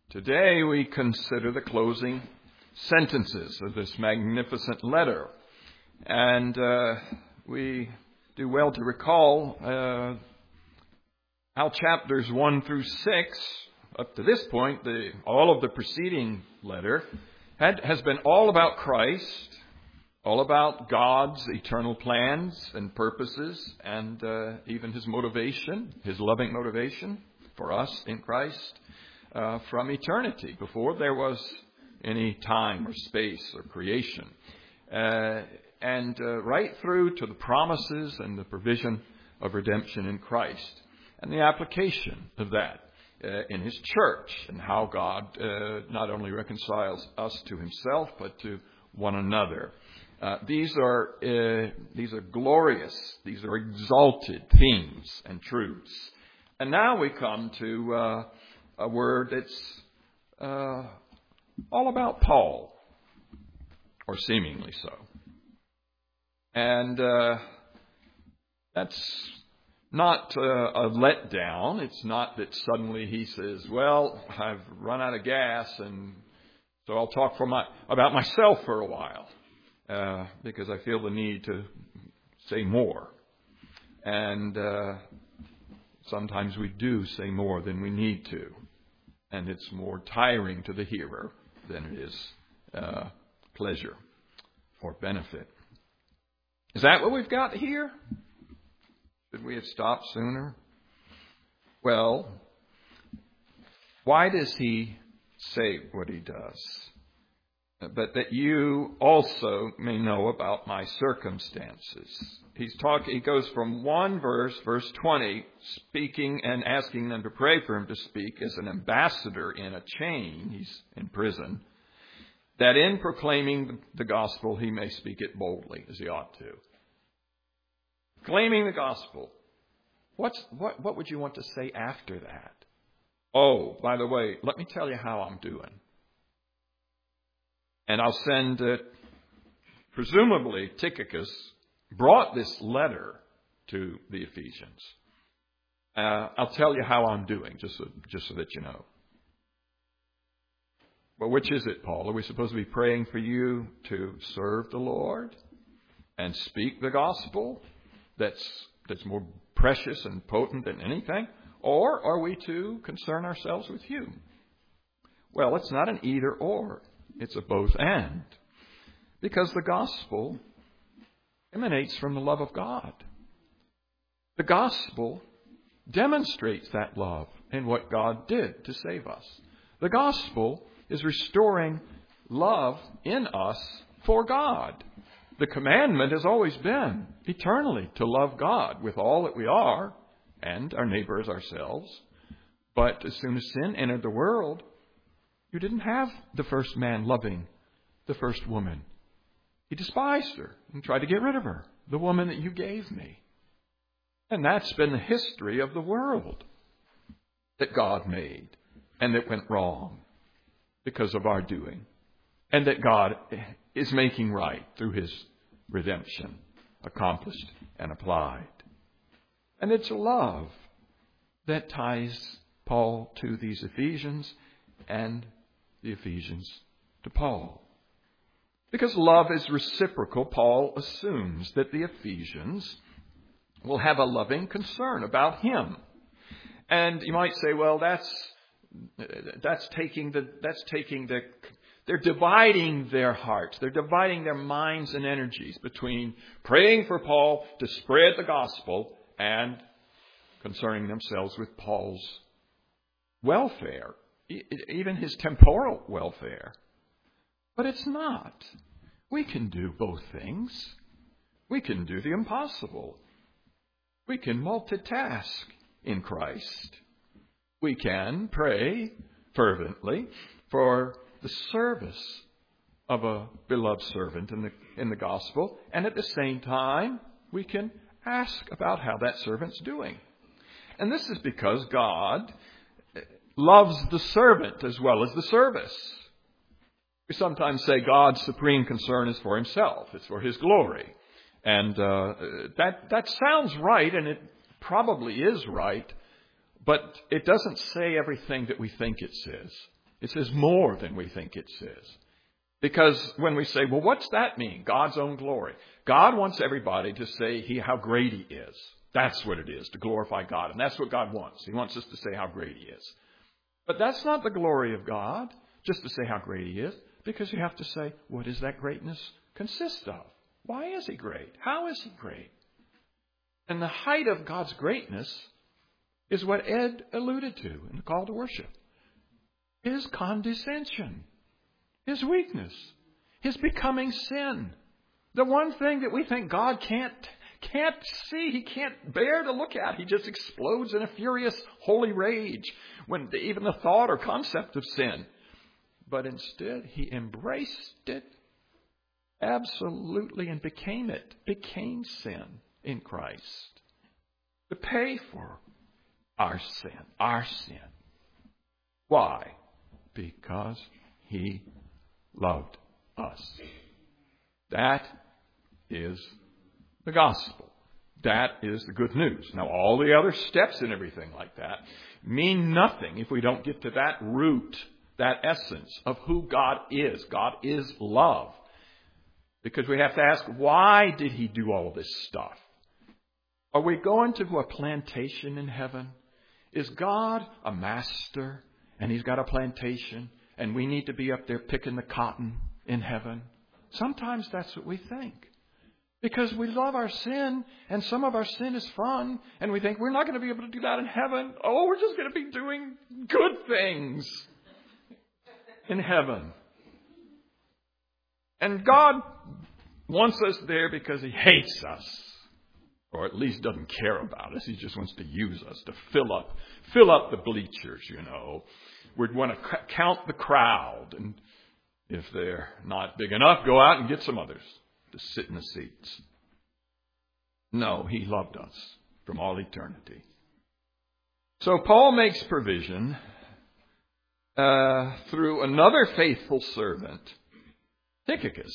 Today we consider the closing sentences of this magnificent letter. And we do well to recall how chapters 1 through 6, up to this point, all of the preceding letter, has been all about Christ, all about God's eternal plans and purposes, and even His motivation, His loving motivation for us in Christ from eternity, before there was any time or space or creation. And right through to the promises and the provision of redemption in Christ, and the application of that in His church, and how God not only reconciles us to Himself, but to one another. These are glorious, these are exalted themes and truths. And now we come to a word that's all about Paul, or seemingly so. And that's not a letdown. It's not that suddenly he says, well, I've run out of gas, and so I'll talk about myself for a while, because I feel the need to say more. And sometimes we do say more than we need to, and it's more tiring to the hearer than it is pleasure or benefit. Is that what we've got here? Should we have stopped sooner? Well, why does he say what he does? But that you also may know about my circumstances. He goes from one verse 20, speaking and asking them to pray for him to speak as an ambassador in a chain. He's in prison. That in proclaiming the gospel, he may speak it boldly, as he ought to. Claiming the gospel. What would you want to say after that? Oh, by the way, let me tell you how I'm doing. And I'll send, presumably, Tychicus brought this letter to the Ephesians. I'll tell you how I'm doing, just so that you know. Well, which is it, Paul? Are we supposed to be praying for you to serve the Lord and speak the gospel that's more precious and potent than anything? Or are we to concern ourselves with you? Well, it's not an either or. It's a both and. Because the gospel emanates from the love of God. The gospel demonstrates that love in what God did to save us. The gospel is restoring love in us for God. The commandment has always been eternally to love God with all that we are and our neighbor as ourselves. But as soon as sin entered the world, you didn't have the first man loving the first woman. He despised her and tried to get rid of her, the woman that you gave me. And that's been the history of the world that God made and that went wrong because of our doing. And that God is making right through His redemption, accomplished and applied. And it's love that ties Paul to these Ephesians and the Ephesians to Paul. Because love is reciprocal, Paul assumes that the Ephesians will have a loving concern about him. And you might say, well, that's taking the they're dividing their hearts. They're dividing their minds and energies between praying for Paul to spread the gospel and concerning themselves with Paul's welfare, even his temporal welfare. But it's not. We can do both things. We can do the impossible. We can multitask in Christ. We can pray fervently for the service of a beloved servant in the gospel, and at the same time, we can ask about how that servant's doing. And this is because God loves the servant as well as the service. We sometimes say God's supreme concern is for Himself. It's for His glory. And that sounds right, and it probably is right, but it doesn't say everything that we think it says. It says more than we think it says. Because when we say, well, what's that mean? God's own glory. God wants everybody to say how great He is. That's what it is, to glorify God. And that's what God wants. He wants us to say how great He is. But that's not the glory of God, just to say how great He is. Because you have to say, what does that greatness consist of? Why is He great? How is He great? And the height of God's greatness is what Ed alluded to in the call to worship. His condescension. His weakness. His becoming sin. The one thing that we think God can't see, He can't bear to look at. He just explodes in a furious holy rage when even the thought or concept of sin. But instead, He embraced it absolutely and became sin in Christ to pay for our sin. Why? Because He loved us. That is the gospel. That is the good news. Now, all the other steps and everything like that mean nothing if we don't get to that root, that essence of who God is. God is love. Because we have to ask, why did He do all this stuff? Are we going to a plantation in heaven? Is God a master and He's got a plantation and we need to be up there picking the cotton in heaven? Sometimes that's what we think. Because we love our sin, and some of our sin is fun, and we think we're not going to be able to do that in heaven. Oh, we're just going to be doing good things in heaven. And God wants us there because He hates us, or at least doesn't care about us. He just wants to use us to fill up the bleachers, you know. We'd want to count the crowd, and if they're not big enough, go out and get some others to sit in the seats. No, He loved us from all eternity. So Paul makes provision through another faithful servant, Tychicus,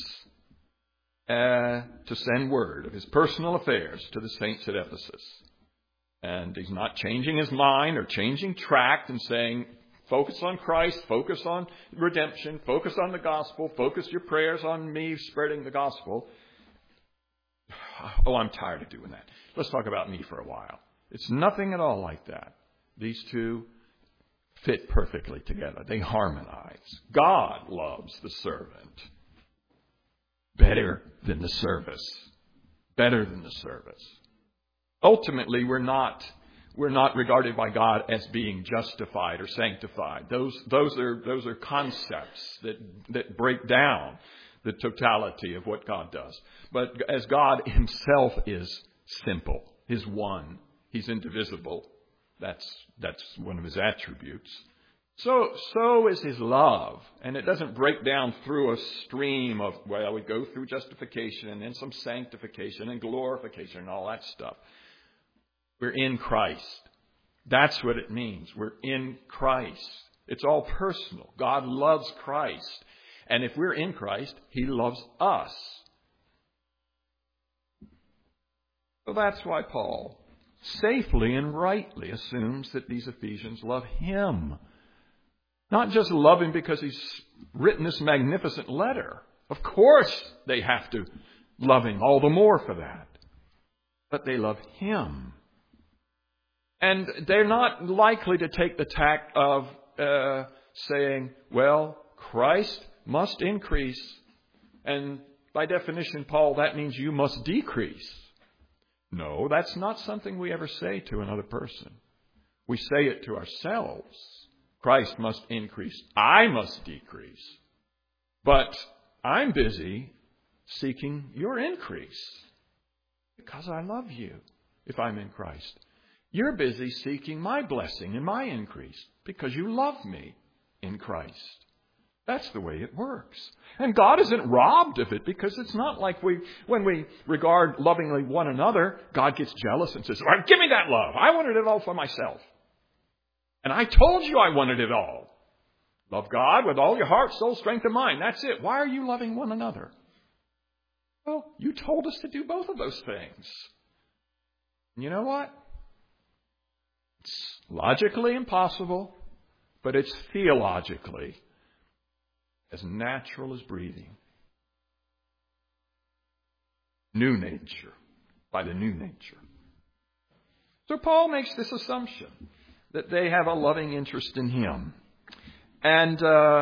to send word of his personal affairs to the saints at Ephesus. And he's not changing his mind or changing track and saying, focus on Christ, focus on redemption, focus on the gospel, focus your prayers on me spreading the gospel. Oh, I'm tired of doing that. Let's talk about me for a while. It's nothing at all like that. These two fit perfectly together. They harmonize. God loves the servant better than the service. Better than the service. Ultimately, we're not regarded by God as being justified or sanctified. Those are concepts that break down the totality of what God does. But as God Himself is simple, He's one, He's indivisible. That's one of His attributes. So is His love. And it doesn't break down through a stream of, well, we go through justification and then some sanctification and glorification and all that stuff. We're in Christ. That's what it means. We're in Christ. It's all personal. God loves Christ. And if we're in Christ, He loves us. So that's why Paul safely and rightly assumes that these Ephesians love him. Not just love him because he's written this magnificent letter. Of course they have to love him all the more for that. But they love him. And they're not likely to take the tack of saying, well, Christ must increase. And by definition, Paul, that means you must decrease. No, that's not something we ever say to another person. We say it to ourselves. Christ must increase. I must decrease. But I'm busy seeking your increase because I love you if I'm in Christ. You're busy seeking my blessing and my increase because you love me in Christ. That's the way it works. And God isn't robbed of it because it's not like when we regard lovingly one another, God gets jealous and says, all right, give me that love. I wanted it all for myself. And I told you I wanted it all. Love God with all your heart, soul, strength, and mind. That's it. Why are you loving one another? Well, you told us to do both of those things. And you know what? It's logically impossible but it's theologically as natural as breathing. New nature, by the new nature. So Paul makes this assumption that they have a loving interest in him. And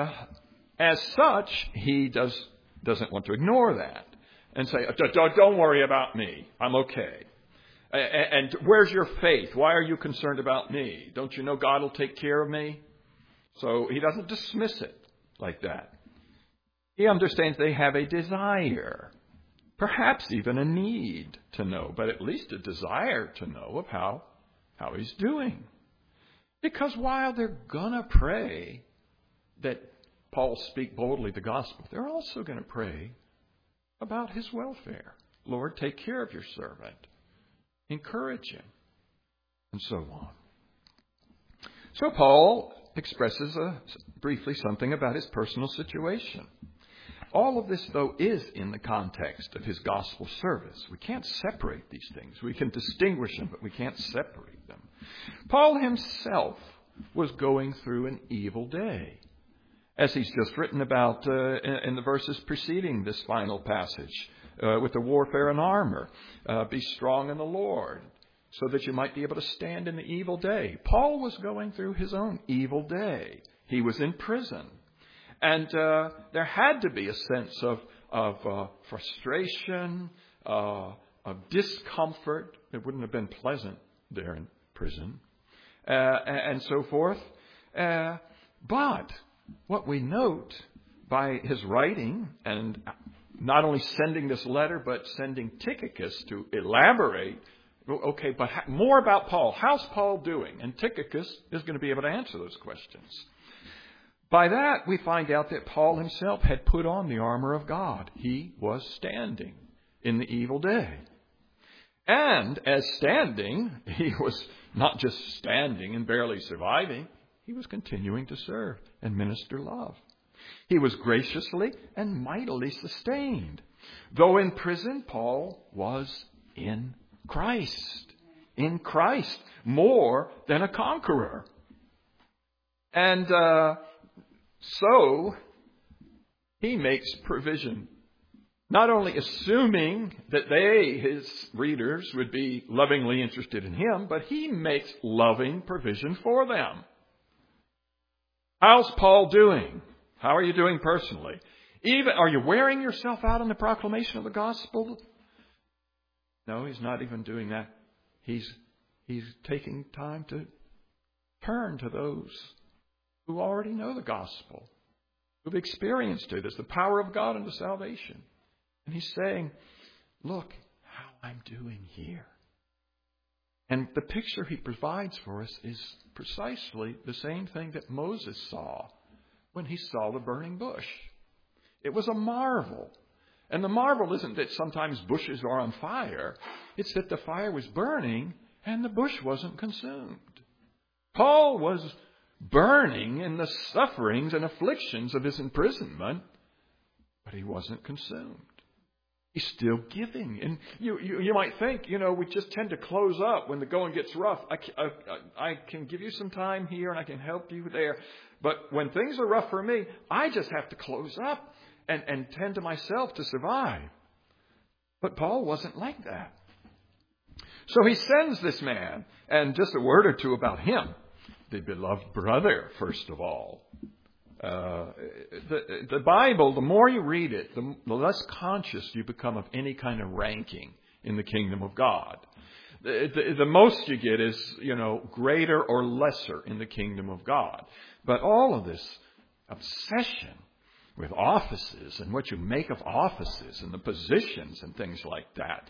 as such, he doesn't want to ignore that and say, don't worry about me. I'm okay. And where's your faith? Why are you concerned about me? Don't you know God will take care of me? So he doesn't dismiss it like that. He understands they have a desire, perhaps even a need to know, but at least a desire to know of how he's doing. Because while they're going to pray that Paul speak boldly the gospel, they're also going to pray about his welfare. Lord, take care of your servant. Encourage him. And so on. So Paul expresses briefly something about his personal situation. All of this, though, is in the context of his gospel service. We can't separate these things. We can distinguish them, but we can't separate them. Paul himself was going through an evil day, as he's just written about in the verses preceding this final passage, with the warfare and armor. Be strong in the Lord, so that you might be able to stand in the evil day. Paul was going through his own evil day. He was in prison. And there had to be a sense of frustration, of discomfort. It wouldn't have been pleasant there in prison, and so forth. But what we note by his writing, and not only sending this letter, but sending Tychicus to elaborate, okay, but more about Paul. How's Paul doing? And Tychicus is going to be able to answer those questions. By that, we find out that Paul himself had put on the armor of God. He was standing in the evil day. And as standing, he was not just standing and barely surviving. He was continuing to serve and minister love. He was graciously and mightily sustained. Though in prison, Paul was in Christ. In Christ, more than a conqueror. And so he makes provision, not only assuming that they, his readers, would be lovingly interested in him, but he makes loving provision for them. How's Paul doing? How are you doing personally? Are you wearing yourself out in the proclamation of the gospel? No, he's not even doing that. He's taking time to turn to those who already know the gospel, who've experienced it as the power of God unto salvation. And he's saying, look how I'm doing here. And the picture he provides for us is precisely the same thing that Moses saw when he saw the burning bush. It was a marvel. And the marvel isn't that sometimes bushes are on fire. It's that the fire was burning and the bush wasn't consumed. Paul was burning in the sufferings and afflictions of his imprisonment, but he wasn't consumed. He's still giving. And you might think, we just tend to close up when the going gets rough. I can give you some time here and I can help you there. But when things are rough for me, I just have to close up and tend to myself to survive. But Paul wasn't like that. So he sends this man, and just a word or two about him. The beloved brother, first of all. The Bible, the more you read it, the less conscious you become of any kind of ranking in the kingdom of God. The most you get is, greater or lesser in the kingdom of God. But all of this obsession with offices and what you make of offices and the positions and things like that.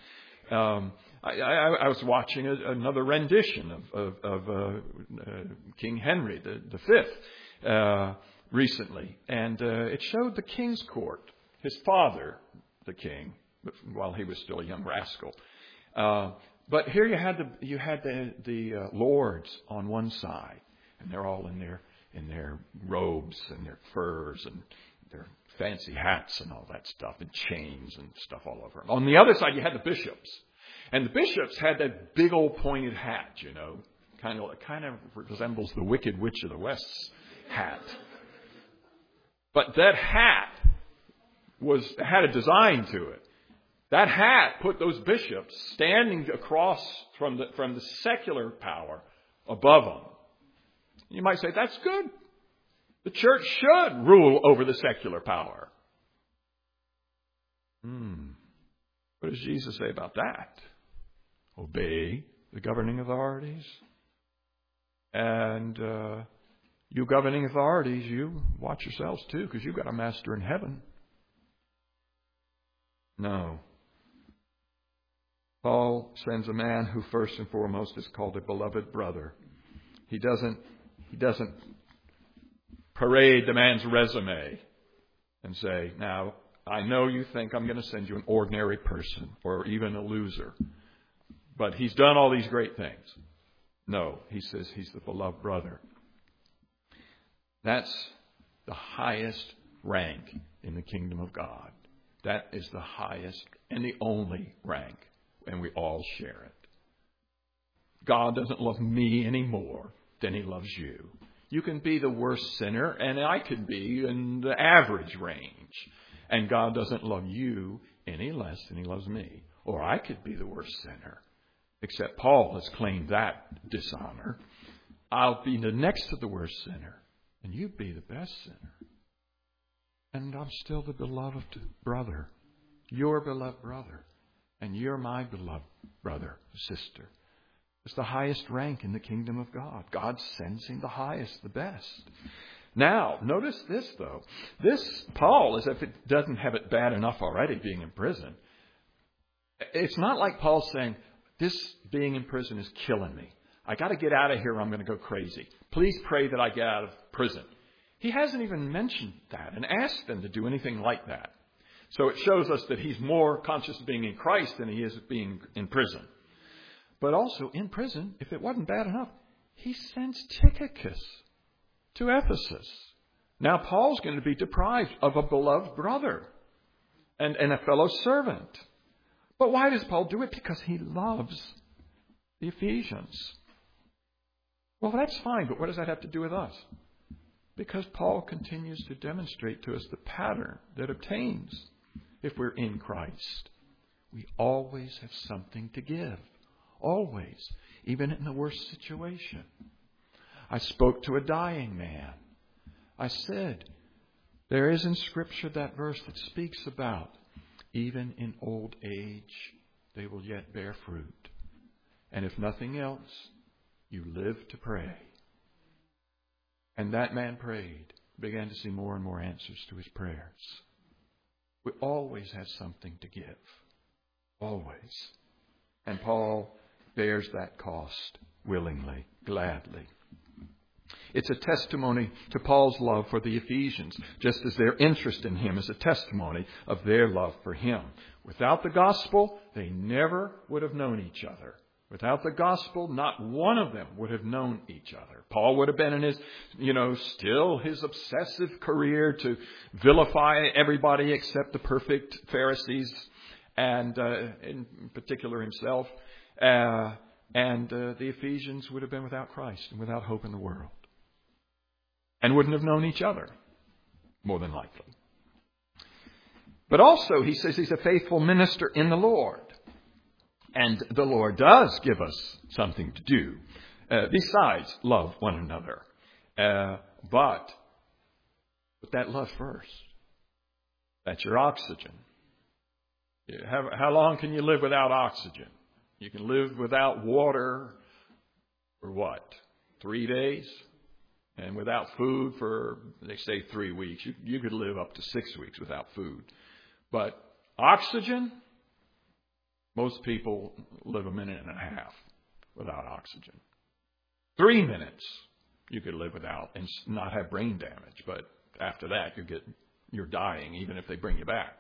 I was watching another rendition of King Henry V recently, and it showed the king's court, his father, the king, while he was still a young rascal. But here you had the lords on one side, and they're all in their robes and their furs and their fancy hats and all that stuff, and chains and stuff all over them. On the other side, you had the bishops. And the bishops had that big old pointed hat, kind of resembles the Wicked Witch of the West's hat. But that hat had a design to it. That hat put those bishops standing across from the secular power above them. You might say, that's good. The church should rule over the secular power. What does Jesus say about that? Obey the governing authorities. And you governing authorities, you watch yourselves too, because you've got a master in heaven. No. Paul sends a man who first and foremost is called a beloved brother. He doesn't parade the man's resume and say, now, I know you think I'm going to send you an ordinary person or even a loser, but he's done all these great things. No, he says he's the beloved brother. That's the highest rank in the kingdom of God. That is the highest and the only rank, and we all share it. God doesn't love me any more than he loves you. You can be the worst sinner, and I could be in the average range. And God doesn't love you any less than he loves me. Or I could be the worst sinner. Except Paul has claimed that dishonor. I'll be the next to the worst sinner, and you'd be the best sinner. And I'm still the beloved brother. Your beloved brother. And you're my beloved brother, sister. It's the highest rank in the kingdom of God. God sends him the highest, the best. Now, notice this, though. This, Paul, as if it doesn't have it bad enough already being in prison. It's not like Paul's saying, this being in prison is killing me. I got to get out of here or I'm going to go crazy. Please pray that I get out of prison. He hasn't even mentioned that and asked them to do anything like that. So it shows us that he's more conscious of being in Christ than he is of being in prison. But also in prison, if it wasn't bad enough, he sends Tychicus to Ephesus. Now Paul's going to be deprived of a beloved brother and a fellow servant. But why does Paul do it? Because he loves the Ephesians. Well, that's fine, but what does that have to do with us? Because Paul continues to demonstrate to us the pattern that obtains if we're in Christ. We always have something to give. Always. Even in the worst situation. I spoke to a dying man. I said, there is in Scripture that verse that speaks about even in old age they will yet bear fruit. And if nothing else, you live to pray. And that man prayed, began to see more and more answers to his prayers. We always have something to give. Always. And Paul bears that cost willingly, gladly. It's a testimony to Paul's love for the Ephesians, just as their interest in him is a testimony of their love for him. Without the gospel, they never would have known each other. Without the gospel, not one of them would have known each other. Paul would have been in his, still his obsessive career to vilify everybody except the perfect Pharisees and in particular himself. And the Ephesians would have been without Christ and without hope in the world. And wouldn't have known each other, more than likely. But also, he says he's a faithful minister in the Lord. And the Lord does give us something to do, besides love one another. But put that love first. That's your oxygen. How long can you live without oxygen? You can live without water for what? 3 days? And without food for, they say 3 weeks. You could live up to 6 weeks without food. But oxygen, most people live a minute and a half without oxygen. 3 minutes you could live without and not have brain damage. But after that, you're dying even if they bring you back.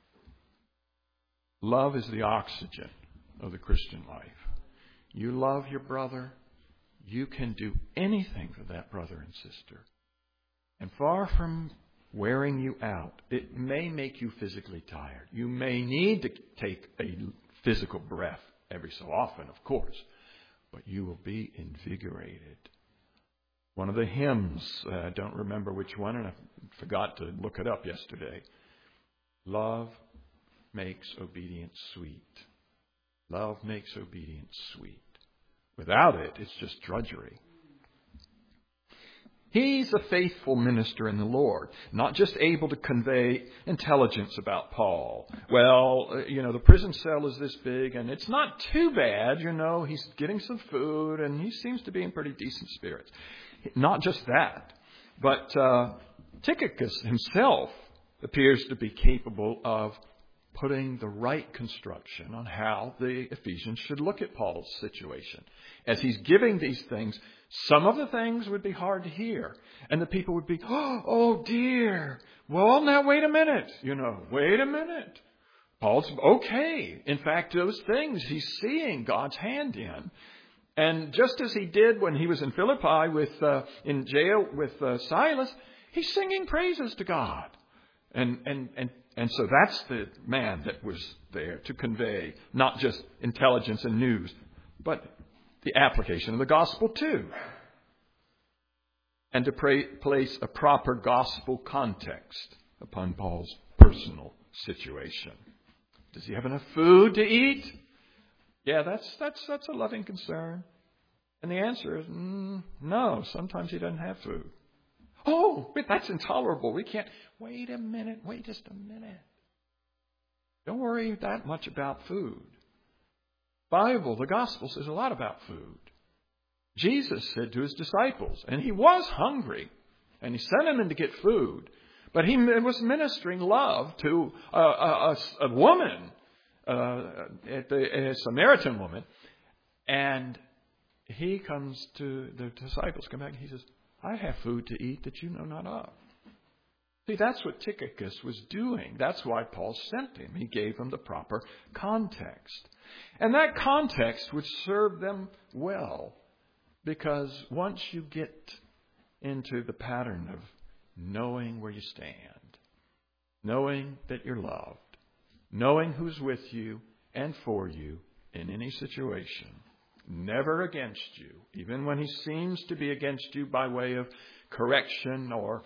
Love is the oxygen of the Christian life. You love your brother. You can do anything for that brother and sister. And far from wearing you out, it may make you physically tired. You may need to take a physical breath every so often, of course. But you will be invigorated One of the hymns, I don't remember which one, and I forgot to look it up yesterday. Love makes obedience sweet. Love makes obedience sweet. Without it, it's just drudgery. He's a faithful minister in the Lord, not just able to convey intelligence about Paul. Well, the prison cell is this big, and it's not too bad, he's getting some food, and he seems to be in pretty decent spirits. Not just that, but Tychicus himself appears to be capable of putting the right construction on how the Ephesians should look at Paul's situation. As he's giving these things, some of the things would be hard to hear. And the people would be, oh dear. Well, now wait a minute. Wait a minute. Paul's okay. In fact, those things he's seeing God's hand in. And just as he did when he was in Philippi in jail with Silas, he's singing praises to God. And so that's the man that was there to convey not just intelligence and news, but the application of the gospel too. And to place a proper gospel context upon Paul's personal situation. Does he have enough food to eat? Yeah, that's a loving concern. And the answer is no. Sometimes he doesn't have food. Oh, but that's intolerable. We can't. Wait a minute. Wait just a minute. Don't worry that much about food. Bible, the gospel says a lot about food. Jesus said to his disciples, and he was hungry, and he sent them in to get food, but he was ministering love to a woman, a Samaritan woman, and he comes to the disciples, come back, and he says, I have food to eat that you know not of. See, that's what Tychicus was doing. That's why Paul sent him. He gave him the proper context. And that context would serve them well, because once you get into the pattern of knowing where you stand, knowing that you're loved, knowing who's with you and for you in any situation, never against you, even when he seems to be against you by way of correction or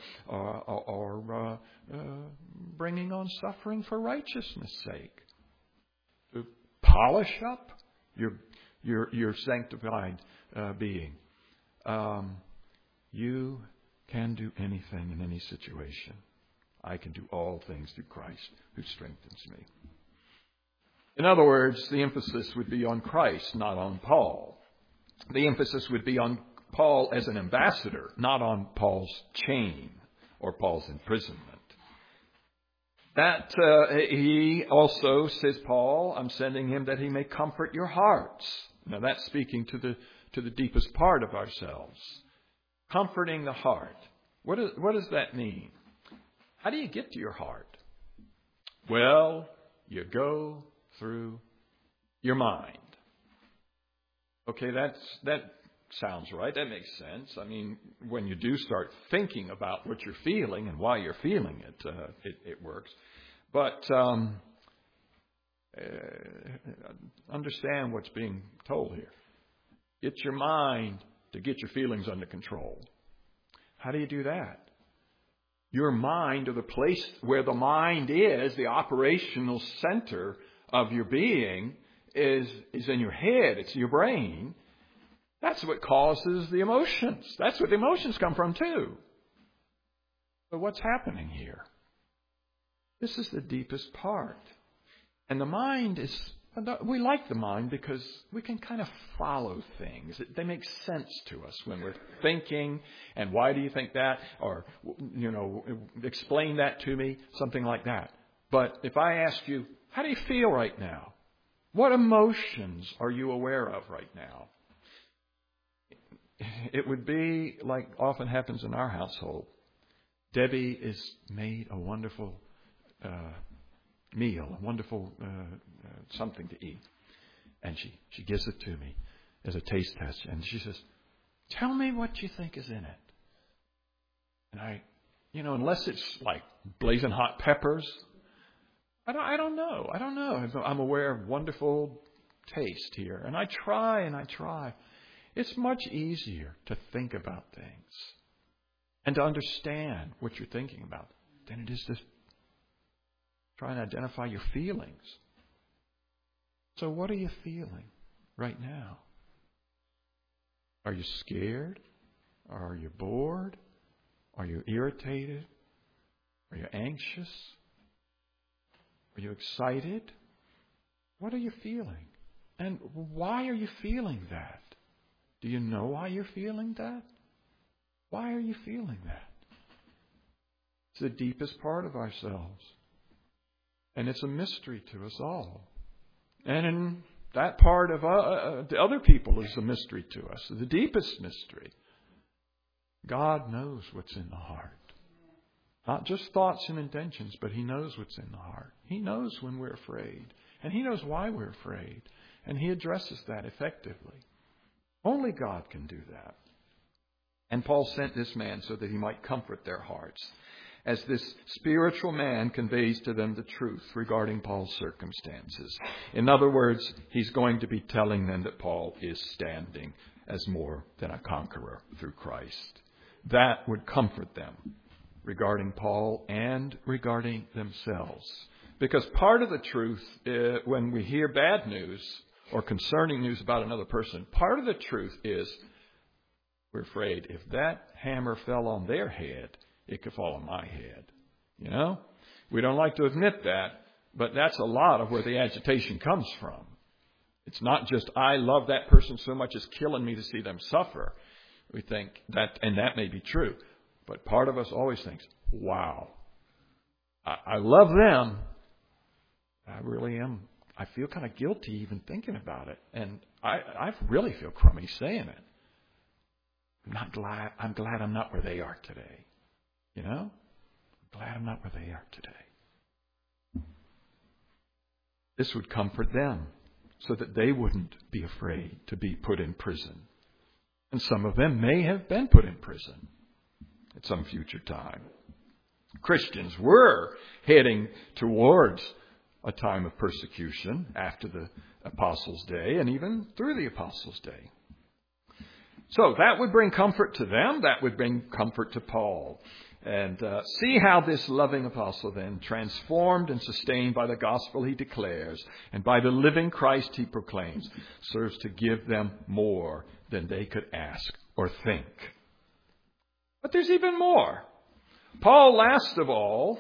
bringing on suffering for righteousness' sake. To polish up your sanctified being. You can do anything in any situation. I can do all things through Christ who strengthens me. In other words, the emphasis would be on Christ, not on Paul. The emphasis would be on Paul as an ambassador, not on Paul's chain or Paul's imprisonment. That he also, says Paul, I'm sending him that he may comfort your hearts. Now that's speaking to the deepest part of ourselves. Comforting the heart. What does that mean? How do you get to your heart? Well, you go through your mind. Okay, that sounds right. That makes sense. I mean, when you do start thinking about what you're feeling and why you're feeling it, it works. But understand what's being told here. Get your mind to get your feelings under control. How do you do that? Your mind, or the place where the mind is, the operational center of your being, is in your head. It's your brain. That's what causes the emotions. That's what the emotions come from too. But what's happening here? This is the deepest part. And the mind is, we like the mind because we can kind of follow things. They make sense to us when we're thinking, and why do you think that? Or, explain that to me, something like that. But if I ask you, how do you feel right now? What emotions are you aware of right now? It would be like often happens in our household. Debbie has made a wonderful meal, a wonderful something to eat. And she gives it to me as a taste test. And she says, tell me what you think is in it. And I, unless it's like blazing hot peppers, I don't know. I'm aware of wonderful taste here. And I try. It's much easier to think about things and to understand what you're thinking about than it is to try and identify your feelings. So what are you feeling right now? Are you scared? Are you bored? Are you irritated? Are you anxious? Are you excited? What are you feeling? And why are you feeling that? Do you know why you're feeling that? Why are you feeling that? It's the deepest part of ourselves. And it's a mystery to us all. And in that part of the other people is a mystery to us, the deepest mystery. God knows what's in the heart. Not just thoughts and intentions, but He knows what's in the heart. He knows when we're afraid. And He knows why we're afraid. And He addresses that effectively. Only God can do that. And Paul sent this man so that he might comfort their hearts, as this spiritual man conveys to them the truth regarding Paul's circumstances. In other words, he's going to be telling them that Paul is standing as more than a conqueror through Christ. That would comfort them regarding Paul and regarding themselves. Because part of the truth, when we hear bad news or concerning news about another person, part of the truth is we're afraid if that hammer fell on their head, it could fall on my head. You know? We don't like to admit that, but that's a lot of where the agitation comes from. It's not just, I love that person so much it's killing me to see them suffer. We think that, and that may be true. But part of us always thinks, wow, I love them. I really am. I feel kind of guilty even thinking about it. And I really feel crummy saying it. I'm glad I'm not where they are today. You know? I'm glad I'm not where they are today. This would comfort them so that they wouldn't be afraid to be put in prison. And some of them may have been put in prison at some future time. Christians were heading towards a time of persecution after the Apostles' Day and even through the Apostles' Day. So that would bring comfort to them. That would bring comfort to Paul. And see how this loving apostle then, transformed and sustained by the gospel he declares and by the living Christ he proclaims, serves to give them more than they could ask or think. But there's even more. Paul, last of all,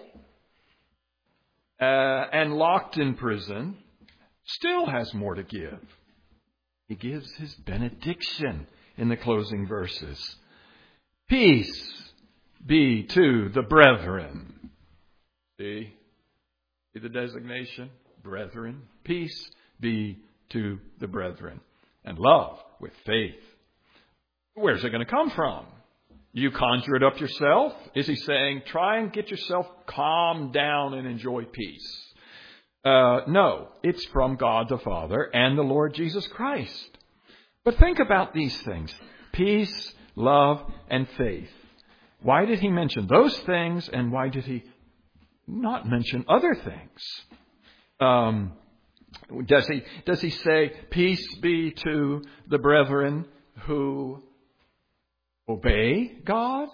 and locked in prison, still has more to give. He gives his benediction in the closing verses. Peace be to the brethren. See the designation? Brethren. Peace be to the brethren. And love with faith. Where's it going to come from? You conjure it up yourself? Is he saying, try and get yourself calmed down and enjoy peace? No, it's from God the Father and the Lord Jesus Christ. But think about these things. Peace, love, and faith. Why did he mention those things and why did he not mention other things? Does he say, peace be to the brethren who obey God?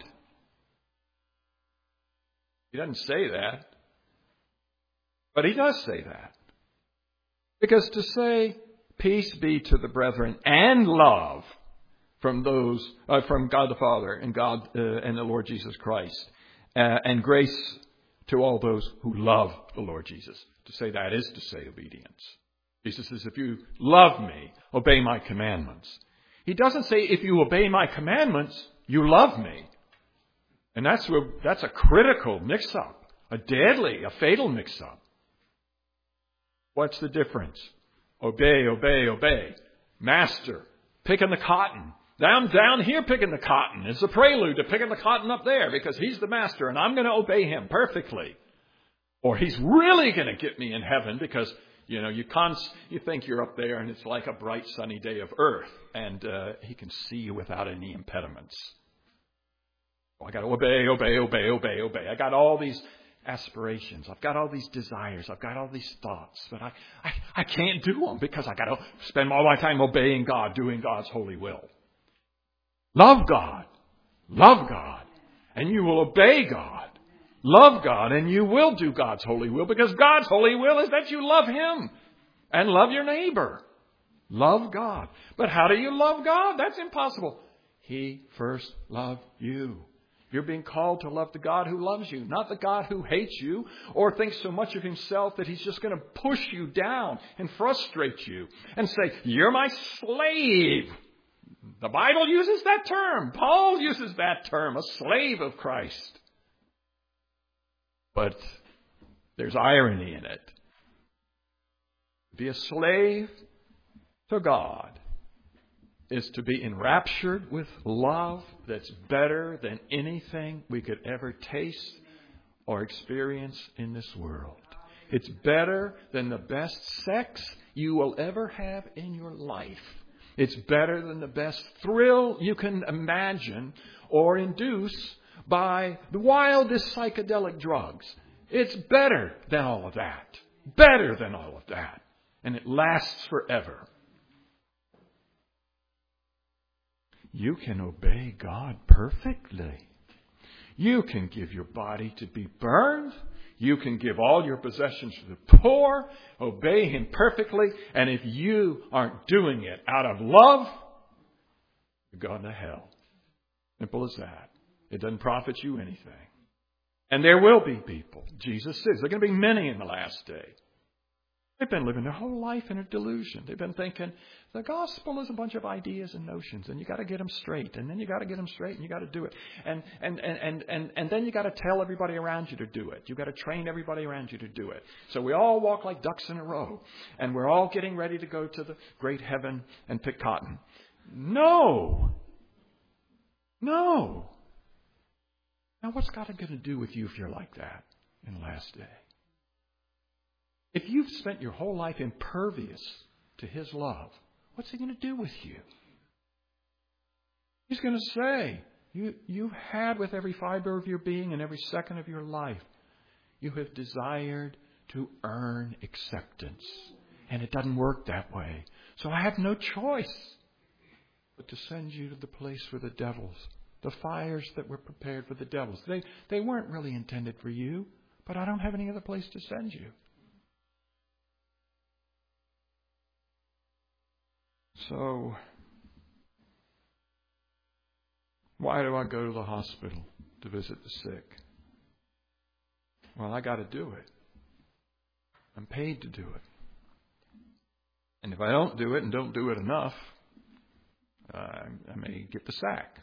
He doesn't say that. But he does say that. Because to say, peace be to the brethren and love from God the Father and God and the Lord Jesus Christ, and grace to all those who love the Lord Jesus. To say that is to say obedience. Jesus says, if you love me, obey my commandments. He doesn't say, if you obey my commandments, you love me. And that's a critical mix-up, a fatal mix-up. What's the difference? Obey, obey, obey. Master, picking the cotton. I'm down here picking the cotton. It's a prelude to picking the cotton up there because he's the master and I'm going to obey him perfectly. Or he's really going to get me in heaven because, you think you're up there and it's like a bright sunny day of earth and he can see you without any impediments. I got to obey, obey, obey, obey, obey. I got all these aspirations. I've got all these desires. I've got all these thoughts. But I can't do them because I got to spend all my time obeying God, doing God's holy will. Love God. Love God. And you will obey God. Love God and you will do God's holy will, because God's holy will is that you love Him and love your neighbor. Love God. But how do you love God? That's impossible. He first loved you. You're being called to love the God who loves you, not the God who hates you or thinks so much of himself that he's just going to push you down and frustrate you and say, you're my slave. The Bible uses that term. Paul uses that term, a slave of Christ. But there's irony in it. Be a slave to God is to be enraptured with love that's better than anything we could ever taste or experience in this world. It's better than the best sex you will ever have in your life. It's better than the best thrill you can imagine or induce by the wildest psychedelic drugs. It's better than all of that. Better than all of that. And it lasts forever. You can obey God perfectly. You can give your body to be burned. You can give all your possessions to the poor. Obey Him perfectly. And if you aren't doing it out of love, you're going to hell. Simple as that. It doesn't profit you anything. And there will be people. Jesus says there are going to be many in the last day. They've been living their whole life in a delusion. They've been thinking the gospel is a bunch of ideas and notions, and you got to get them straight, and then you got to get them straight, and you got to do it, and then you got to tell everybody around you to do it. You got to train everybody around you to do it. So we all walk like ducks in a row, and we're all getting ready to go to the great heaven and pick cotton. No. Now what's God going to do with you if you're like that in the last day? If you've spent your whole life impervious to His love, what's He going to do with you? He's going to say, you had with every fiber of your being and every second of your life, you have desired to earn acceptance. And it doesn't work that way. So I have no choice but to send you to the place for the devils, the fires that were prepared for the devils. They weren't really intended for you, but I don't have any other place to send you. So, why do I go to the hospital to visit the sick? Well, I got to do it. I'm paid to do it. And if I don't do it and don't do it enough, I may get the sack.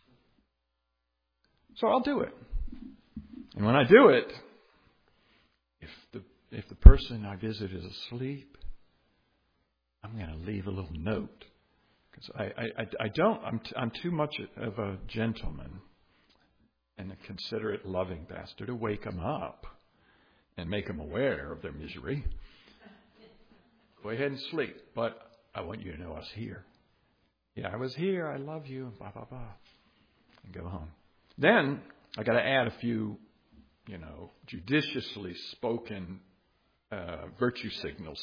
So I'll do it. And when I do it, if the person I visit is asleep, I'm going to leave a little note, because I'm too much of a gentleman and a considerate, loving pastor to wake them up and make them aware of their misery. Go ahead and sleep, but I want you to know I was here. Yeah, I was here. I love you. Blah, blah, blah. And go home. Then I got to add a few, judiciously spoken virtue signals.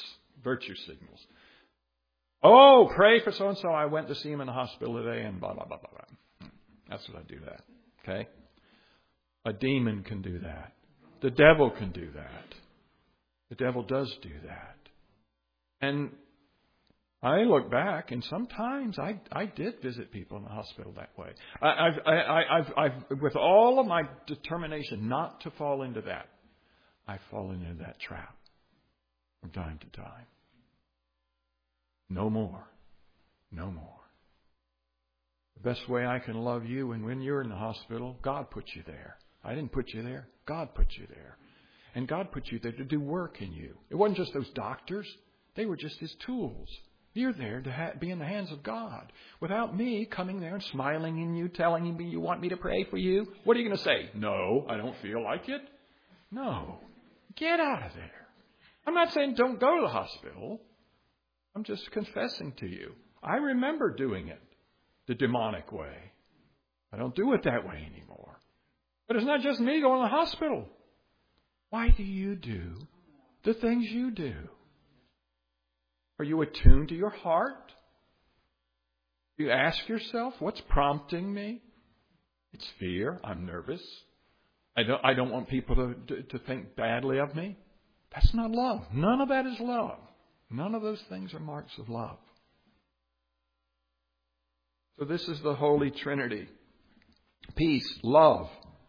Oh, pray for so-and-so. I went to see him in the hospital today and blah, blah, blah, blah, blah. That's what I do that. Okay? A demon can do that. The devil can do that. The devil does do that. And I look back, and sometimes I did visit people in the hospital that way. I've with all of my determination not to fall into that, I've fallen into that trap from time to time. No more. No more. The best way I can love you, and when you're in the hospital, God put you there. I didn't put you there. God put you there. And God put you there to do work in you. It wasn't just those doctors. They were just His tools. You're there to be in the hands of God. Without me coming there and smiling in you, telling me you want me to pray for you, what are you going to say? No, I don't feel like it. No. Get out of there. I'm not saying don't go to the hospital. I'm just confessing to you. I remember doing it the demonic way. I don't do it that way anymore. But it's not just me going to the hospital. Why do you do the things you do? Are you attuned to your heart? You ask yourself, what's prompting me? It's fear. I'm nervous. I don't want people to think badly of me. That's not love. None of that is love. None of those things are marks of love. So this is the Holy Trinity. Peace, love,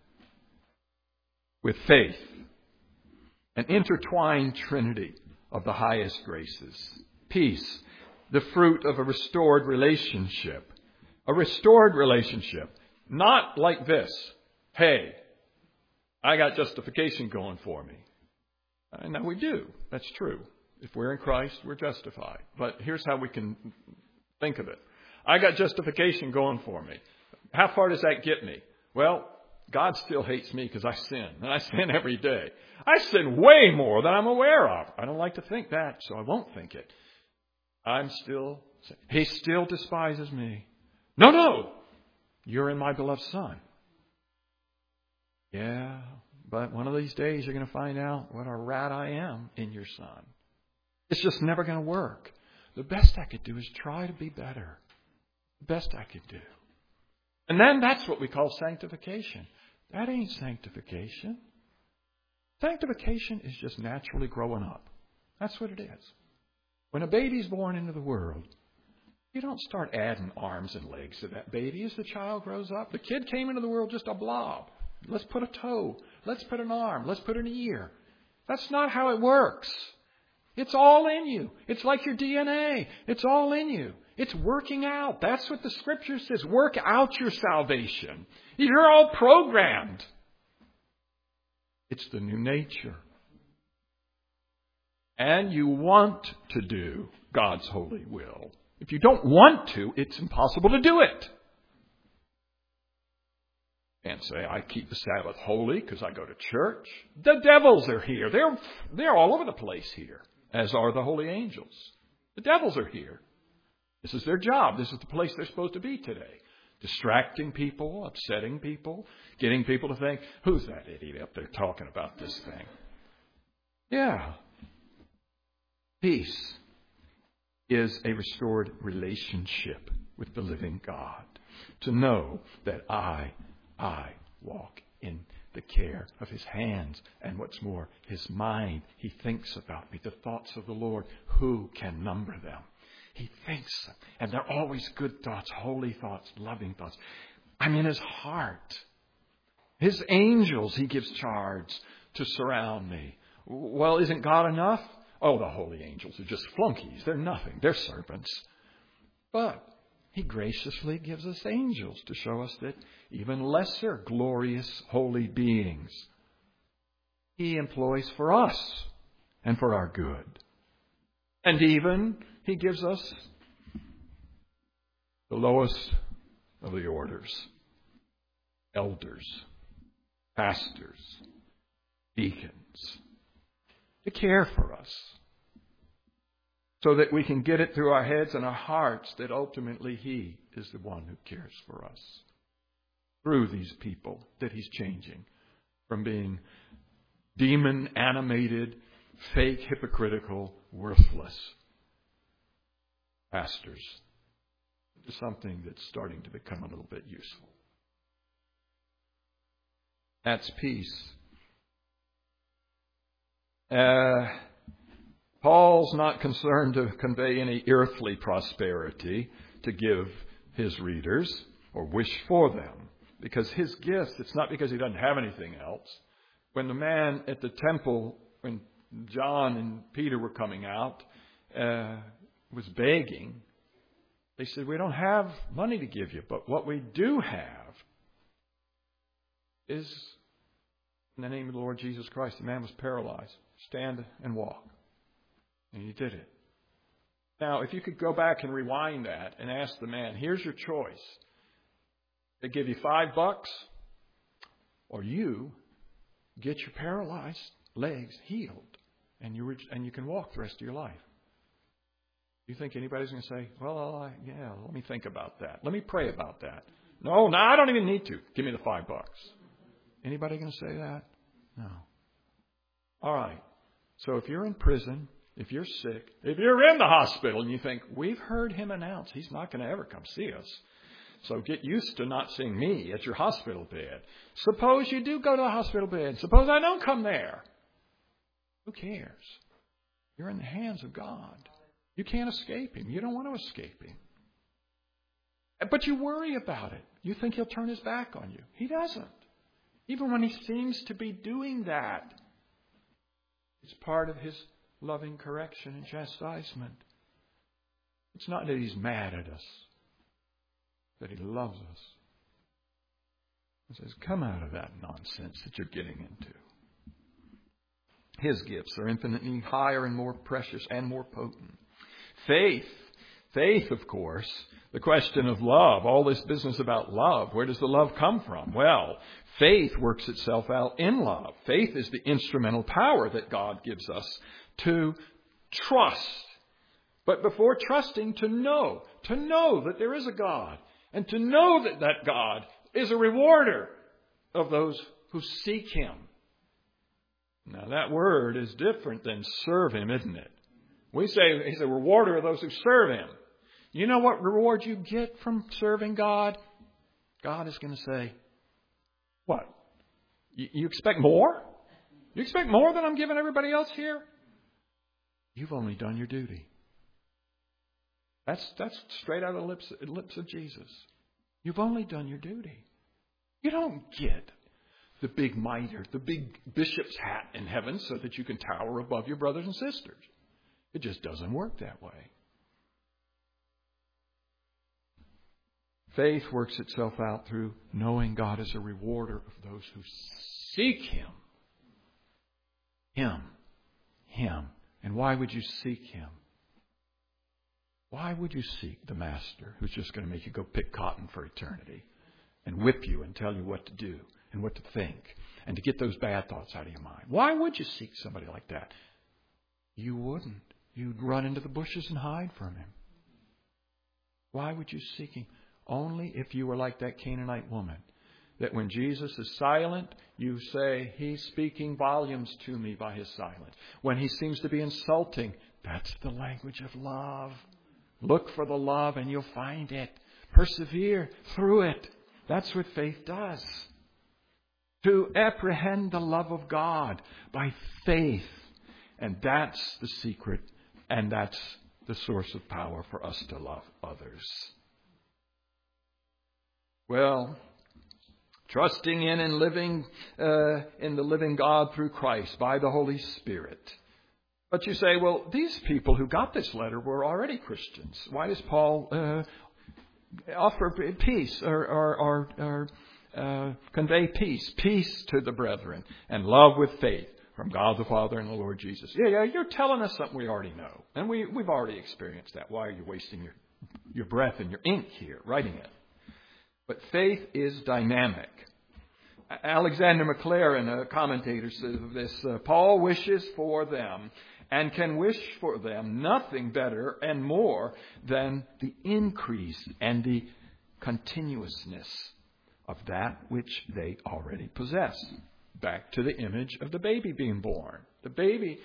with faith. An intertwined Trinity of the highest graces. Peace, the fruit of a restored relationship. A restored relationship. Not like this. Hey, I got justification going for me. Now we do. That's true. If we're in Christ, we're justified. But here's how we can think of it. I got justification going for me. How far does that get me? Well, God still hates me because I sin. And I sin every day. I sin way more than I'm aware of. I don't like to think that, so I won't think it. He still despises me. No. You're in my beloved Son. Yeah, but one of these days you're going to find out what a rat I am in your Son. It's just never going to work. The best I could do is try to be better. The best I could do. And then that's what we call sanctification. That ain't sanctification. Sanctification is just naturally growing up. That's what it is. When a baby's born into the world, you don't start adding arms and legs to that baby as the child grows up. The kid came into the world just a blob. Let's put a toe. Let's put an arm. Let's put an ear. That's not how it works. It's all in you. It's like your DNA. It's all in you. It's working out. That's what the Scripture says. Work out your salvation. You're all programmed. It's the new nature. And you want to do God's holy will. If you don't want to, it's impossible to do it. Can't say, I keep the Sabbath holy because I go to church. The devils are here. They're all over the place here, as are the holy angels. The devils are here. This is their job. This is the place they're supposed to be today. Distracting people, upsetting people, getting people to think, who's that idiot up there talking about this thing? Yeah. Peace is a restored relationship with the living God. To know that I walk in the care of His hands. And what's more, His mind. He thinks about me. The thoughts of the Lord, who can number them? He thinks them. And they're always good thoughts, holy thoughts, loving thoughts. I'm in His heart. His angels He gives charge to surround me. Well, isn't God enough? Oh, the holy angels are just flunkies. They're nothing. They're servants. But He graciously gives us angels to show us that even lesser, glorious, holy beings He employs for us and for our good. And even He gives us the lowest of the orders, elders, pastors, deacons, to care for us, so that we can get it through our heads and our hearts that ultimately He is the one who cares for us. Through these people that He's changing from being demon-animated, fake, hypocritical, worthless pastors to something that's starting to become a little bit useful. That's peace. Paul's not concerned to convey any earthly prosperity to give his readers or wish for them. Because his gifts, it's not because he doesn't have anything else. When the man at the temple, when John and Peter were coming out, was begging, they said, we don't have money to give you, but what we do have is, in the name of the Lord Jesus Christ, the man was paralyzed. Stand and walk. And he did it. Now, if you could go back and rewind that and ask the man, here's your choice. They give you $5, or you get your paralyzed legs healed, and you can walk the rest of your life. You think anybody's going to say, well, let me think about that. Let me pray about that. No, I don't even need to. Give me the $5. Anybody going to say that? No. All right. So if you're in prison If you're sick, if you're in the hospital and you think, we've heard him announce he's not going to ever come see us, so get used to not seeing me at your hospital bed. Suppose you do go to the hospital bed. Suppose I don't come there. Who cares? You're in the hands of God. You can't escape him. You don't want to escape him. But you worry about it. You think he'll turn his back on you. He doesn't. Even when he seems to be doing that, it's part of his loving correction and chastisement. It's not that he's mad at us, that he loves us. He says, come out of that nonsense that you're getting into. His gifts are infinitely higher and more precious and more potent. Faith, of course, the question of love, all this business about love, where does the love come from? Well, faith works itself out in love. Faith is the instrumental power that God gives us to trust. But before trusting, to know that there is a God, and to know that that God is a rewarder of those who seek him. Now that word is different than serve him, isn't it? We say he's a rewarder of those who serve him. You know what reward you get from serving God? God is going to say, what? You expect more? You expect more than I'm giving everybody else here? You've only done your duty. That's straight out of the lips of Jesus. You've only done your duty. You don't get the big mitre, the big bishop's hat in heaven so that you can tower above your brothers and sisters. It just doesn't work that way. Faith works itself out through knowing God is a rewarder of those who seek him. Him. And why would you seek him? Why would you seek the master who's just going to make you go pick cotton for eternity and whip you and tell you what to do and what to think and to get those bad thoughts out of your mind? Why would you seek somebody like that? You wouldn't. You'd run into the bushes and hide from him. Why would you seek him? Only if you were like that Canaanite woman, that when Jesus is silent, you say, he's speaking volumes to me by his silence. When he seems to be insulting, that's the language of love. Look for the love and you'll find it. Persevere through it. That's what faith does. To apprehend the love of God by faith. And that's the secret. And that's the source of power for us to love others. Well, trusting in and living in the living God through Christ by the Holy Spirit. But you say, well, these people who got this letter were already Christians. Why does Paul offer peace or convey peace? Peace to the brethren and love with faith from God the Father and the Lord Jesus. Yeah, you're telling us something we already know. And we've already experienced that. Why are you wasting your breath and your ink here writing it? But faith is dynamic. Alexander Maclaren, a commentator, says of this, Paul wishes for them and can wish for them nothing better and more than the increase and the continuousness of that which they already possess. Back to the image of the baby being born. The baby,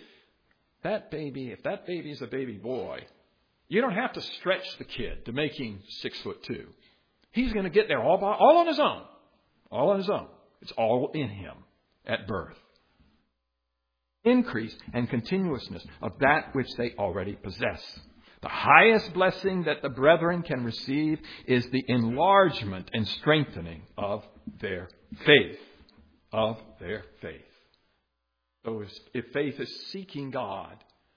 if that baby is a baby boy, you don't have to stretch the kid to make him 6'2". He's going to get there all on his own. All on his own. It's all in him at birth. Increase and continuousness of that which they already possess. The highest blessing that the brethren can receive is the enlargement and strengthening of their faith. Of their faith. So if faith is seeking God,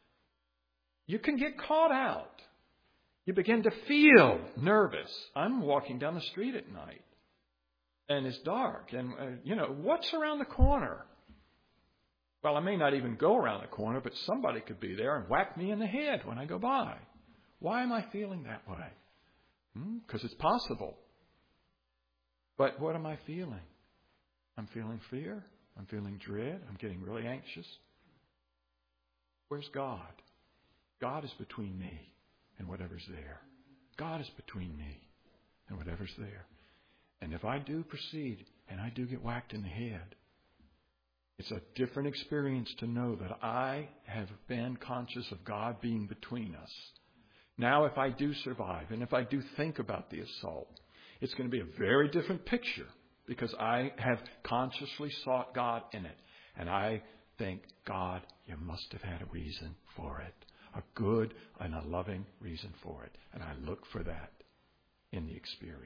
you can get caught out. You begin to feel nervous. I'm walking down the street at night and it's dark and, what's around the corner? Well, I may not even go around the corner, but somebody could be there and whack me in the head when I go by. Why am I feeling that way? Because it's possible. But what am I feeling? I'm feeling fear. I'm feeling dread. I'm getting really anxious. Where's God? God is between me and whatever's there. God is between me and whatever's there. And if I do proceed and I do get whacked in the head, It's a different experience to know that I have been conscious of God being between us. Now, if I do survive, and if I do think about the assault, it's going to be a very different picture because I have consciously sought God in it. And I think, God, you must have had a reason for it, a good and a loving reason for it. And I look for that in the experience.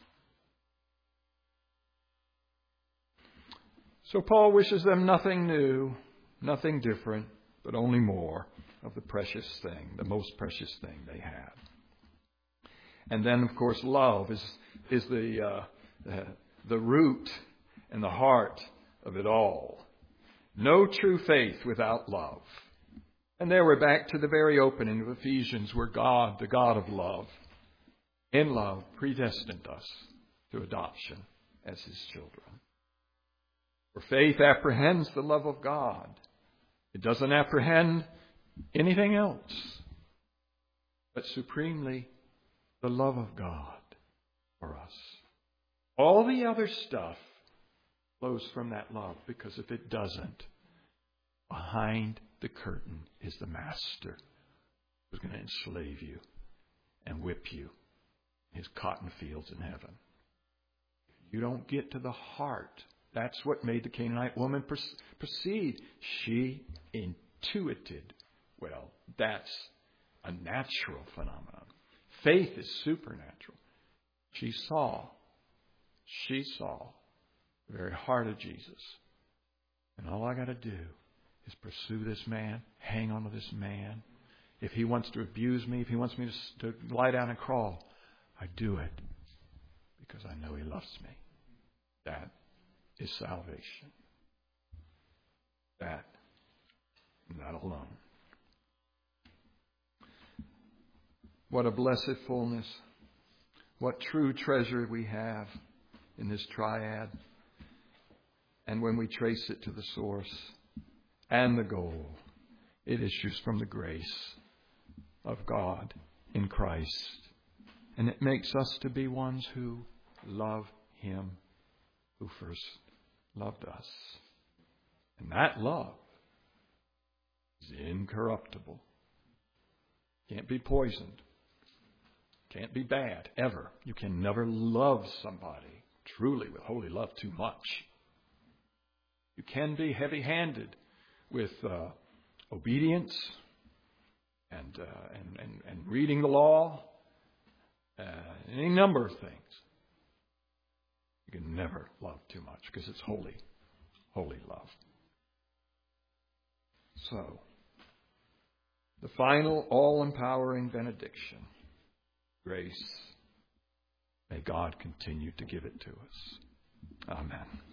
So Paul wishes them nothing new, nothing different, but only more of the precious thing, the most precious thing they have. And then, of course, love is the root and the heart of it all. No true faith without love. And there we're back to the very opening of Ephesians, where God, the God of love, in love predestined us to adoption as His children. For faith apprehends the love of God. It doesn't apprehend anything else, but supremely the love of God for us. All the other stuff flows from that love, because if it doesn't, behind the curtain is the master who's going to enslave you and whip you in his cotton fields in heaven. You don't get to the heart. That's what made the Canaanite woman proceed. She intuited. Well, that's a natural phenomenon. Faith is supernatural. She saw the very heart of Jesus. And all I got to do is pursue this man, hang on to this man. If he wants to abuse me, if he wants me to lie down and crawl, I do it because I know he loves me. That is salvation. That alone. What a blessed fullness. What true treasure we have in this triad. And when we trace it to the source and the goal, it issues from the grace of God in Christ. And it makes us to be ones who love Him who first loved us. And that love is incorruptible. Can't be poisoned. Can't be bad, ever. You can never love somebody truly with holy love too much. You can be heavy-handed with obedience and reading the law, any number of things. You can never love too much because it's holy, holy love. So, the final all-empowering benediction, grace. May God continue to give it to us. Amen.